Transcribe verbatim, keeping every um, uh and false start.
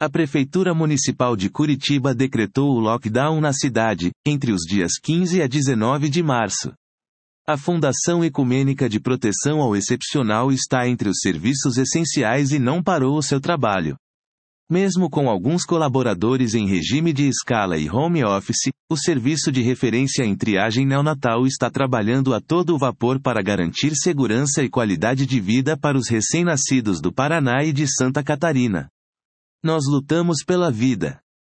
A Prefeitura Municipal de Curitiba decretou o lockdown na cidade, entre os dias quinze a dezenove de março. A Fundação Ecumênica de Proteção ao Excepcional está entre os serviços essenciais e não parou o seu trabalho. Mesmo com alguns colaboradores em regime de escala e home office, o serviço de referência em triagem neonatal está trabalhando a todo vapor para garantir segurança e qualidade de vida para os recém-nascidos do Paraná e de Santa Catarina. Nós lutamos pela vida.